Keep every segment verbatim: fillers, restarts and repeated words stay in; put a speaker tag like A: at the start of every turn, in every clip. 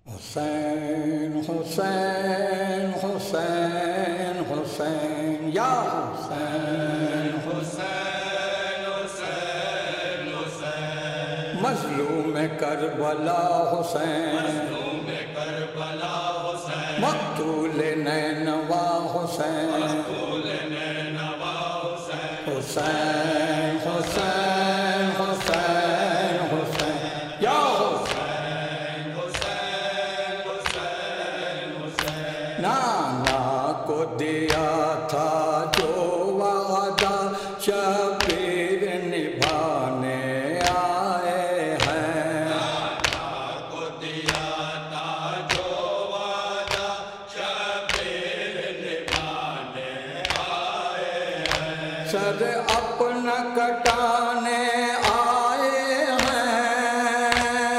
A: حسین حسین حسین حسین یا حسین
B: حسین حسین حسین
A: مظلوم کربلا حسین
B: مظلوم کربلا حسین
A: مقتول نینوا حسین
B: مقتول نینوا حسین
A: حسین حسین حسین حسین یا
B: حسین حسین حسین حسین
A: نانا کو دیا تھا جو وعدہ شبیر نبھانے آئے ہیں
B: نانا کو دیا تھا جو وعدہ شبیر نبھانے آئے ہیں
A: سر اپنا کٹانے آئے ہیں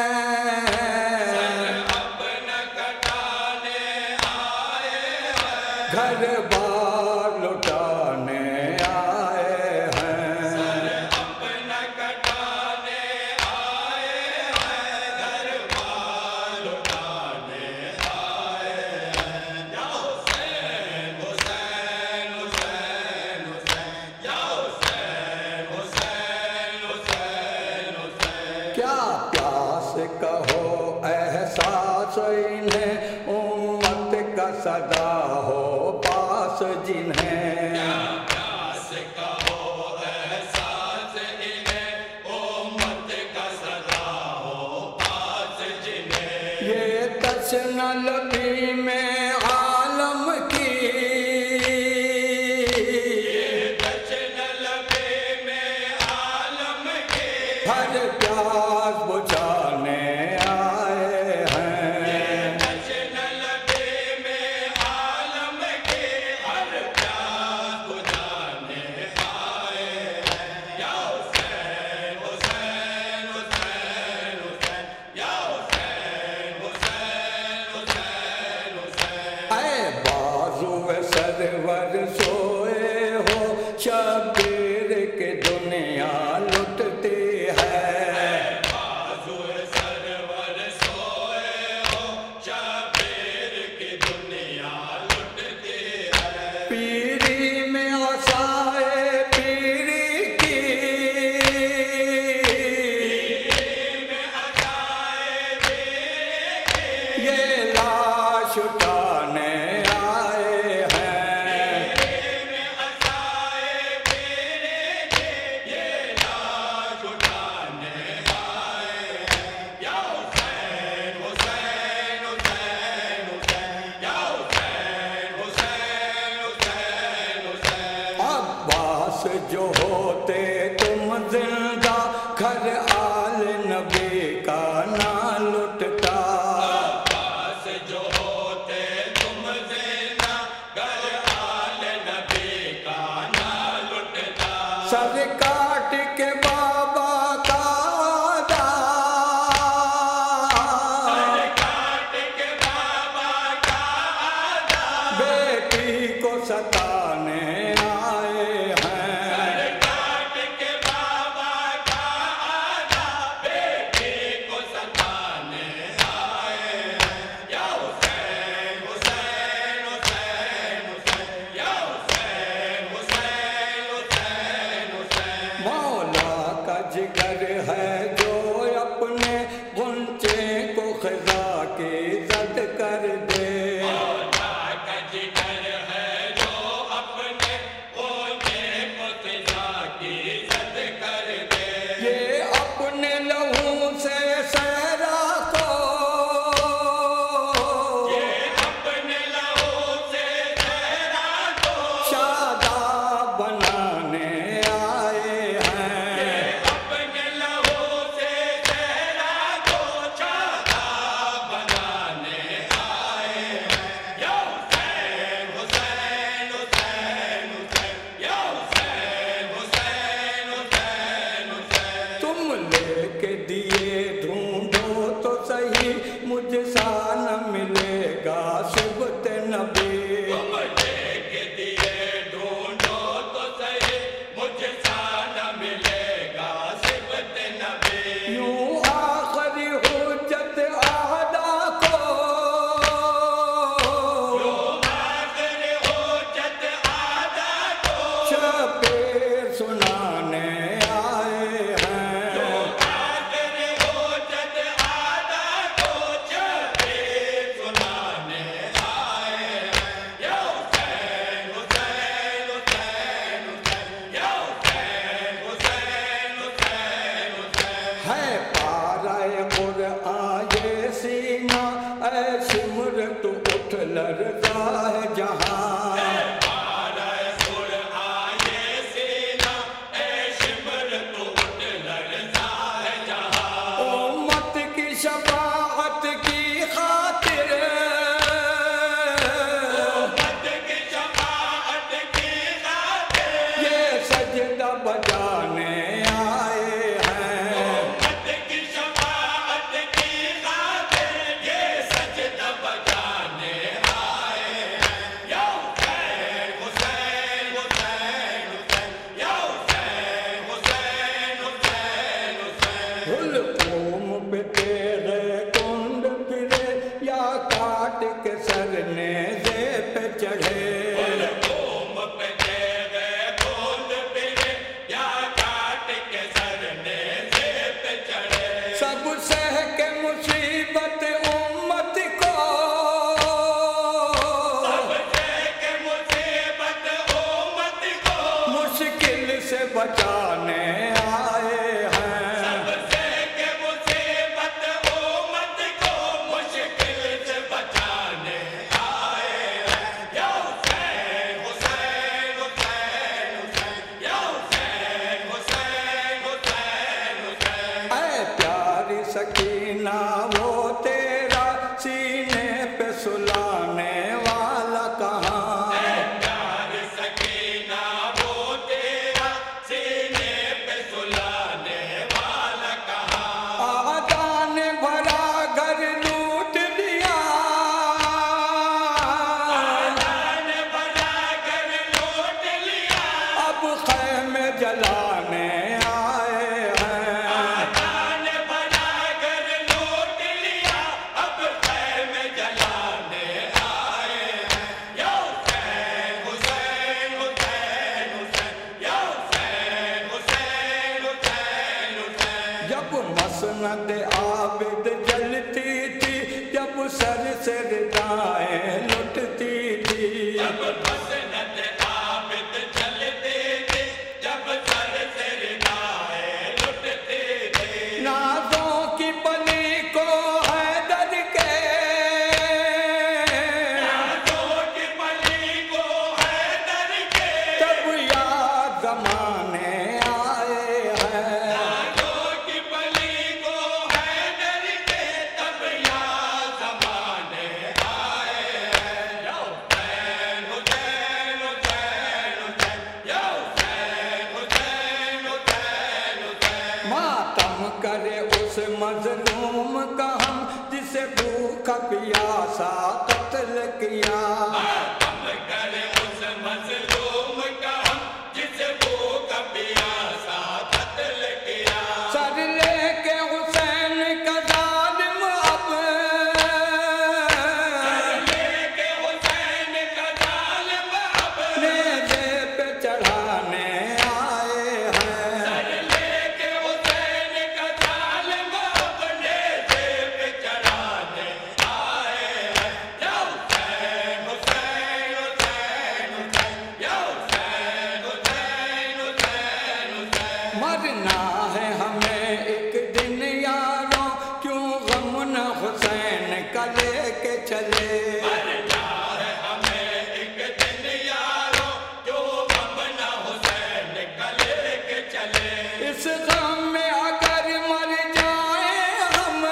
B: اپنا کٹانے آئے ہیں
A: گھر بار لٹانے آئے ہیں
B: اپنا کٹانے آئے ہیں گھر بار لٹانے آئے ہیں یا حسین حسین حسین حسین یا حسین حسین حسین حسین
A: کیا پیاس کہو احساس انہیں امت کا صدا ہو پاس جنہیں
B: پیاس کہو احساس انہیں امت کا صدا ہو پاس جنہیں
A: یہ تشنہ لبی میں عالم کی
B: جشن لبے میں عالم کے
A: ہر پیاس بجھانے آئے ہیں
B: جشن لبے میں عالم کے ہر پیاس بجھانے آئے ہیں یا حسین حسین حسین حسین یا حسین حسین حسین حسین
A: اے بازو سرور سوئے ہو شبیر کے دنیا لٹتی ہے
B: بازو سرور سوئے ہو شبیر کی دنیا لٹتی ہے
A: پیری میں عصائے پیری کی
B: میں عطائے بے
A: یہ لاش اٹھانے آئے ہیں
B: میں عطائے میرے کے یہ لاش اٹھانے آئے ہیں یا حسین حسین حسین حسین یا حسین حسین حسین حسین
A: عباس جو ہوتے تم زندہ گھر آل نبی کا نہ لٹتا
B: عباس جو ہوتے تم زندہ گھر آل نبی کا نہ لٹتا
A: سر کاٹ کے بابا کا آدھا
B: کاٹ کے بابا کا آدھا
A: بیٹی کو ستانے آئے ہیں شفاعت کی خاطر
B: امت کی شفاعت کی خاطر
A: یہ سجدہ بجانے آئے ہیں
B: امت کی شفاعت کی خاطر یہ سجدہ بجانے آئے ہیں یا حسین حسین حسین حسین یا حسین حسین حسین حسین
A: حلقوم پہ تیرے کنڈ پھرے یا کاٹ کے سر نیزے پہ چڑھے
B: قوم پہ تیرے کھود پھرے یا کاٹ کے سر نیزے پہ چڑھے
A: سب سہ کے مصیبت امت کو
B: سب سے کہ مصیبت امت کو
A: مشکل سے بچانے آئے ہیں
B: سب سے کہ مصیبت امت کو مشکل سے بچانے آئے ہیں یا حسین حسین حسین حسین یا حسین حسین حسین حسین
A: اے پیاری سکینہ وہ تیرا سینے پہ سلانے والا کہاں
B: پیار سکینہ وہ تیرا سینے پہ سلانے والا کہاں
A: آقا نے بھرا گھر لوٹ لیا
B: آدھان بنا کر لوٹ لیا
A: اب خیمے جلانے آئے ہیں
B: آدھان بنا کر لوٹ لیا اب خیمے جلانے آئے ہیں یا حسین حسین حسین حسین یا حسین حسین حسین حسین
A: جب مسند عابد جلتی تھی جب سر سے ردائیں لٹتی تھی
B: جب مسند عابد جلتی تھی جب سر سے ردائیں لٹتی تھی
A: نازوں کی پلی کو حیدر کے
B: نازوں کی پلی کو حیدر کے
A: تب یاد زمانے آئے ہیں
B: نازوں کی پلی کو حیدر کے تب یاد زمانے آئے ہیں یا حسین حسین حسین حسین یا حسین حسین حسین حسین
A: ماتم کرے اس مظلوم کا ہم جسے بھوکا پیاسا قتل کیا
B: ماتم کرے اس مظلوم کا ہم جس بھوک پیاسا قتل کیا
A: سر لے کے حسین کا ظالم اب
B: لے کے حسین کا ظالم اب
A: نیزے پہ چڑھانے آئے ہیں
B: لے کے حسین کا ظالم اب نیزے پہ چڑھانے آئے ہیں یا حسین حسین حسین حسین یا حسین حسین حسین حسین
A: مرنا ہے ہمیں ایک دن یاروں کیوں غم نہ حسین کا لے کے چلے
B: مرنا ہے ہمیں ایک دن یاروں جو غم نہ حسین کا لے کے چلے
A: اس غم میں اگر مر جائیں ہم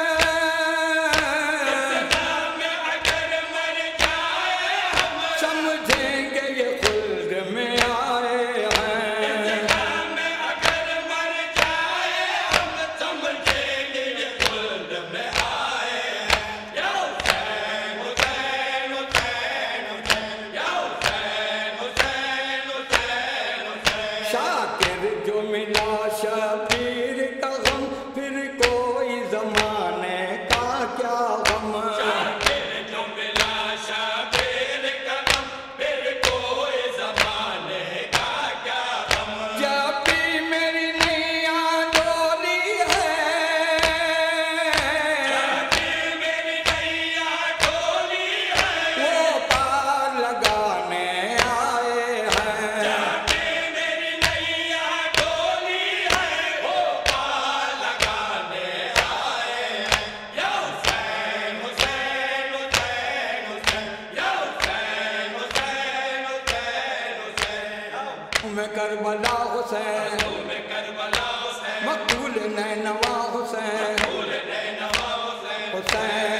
B: اسلام میں اگر مر جائے ہم
A: سمجھیں گے یہ خلد میں آئے ہیں
B: اسلام میں اگر مر جائے ہم سمجھیں گے یہ خلد میں آئے ہیں یا حسین حسین حسین حسین یا حسین حسین حسین حسین
A: شاکر جو ملا شبیر کا غم پھر کوئی زمانے کا کیا غم
B: شاکر جو ملا شبیر کا غم پھر کوئی زمانے کا کیا غم
A: جب بھی میری نیا ڈولی ہے
B: شاکر میری نیا ڈولی ہے
A: وہ پار لگانے آئے ہیں
B: شاکر میری نیا ڈولی ہے وہ پار لگانے آئے ہیں یا حسین حسین حسین حسین یا حسین حسین حسین حسین
A: میں کربلا حسین
B: میں کربلا حسین
A: مقتول نینوا حسین
B: بول نینوا
A: حسین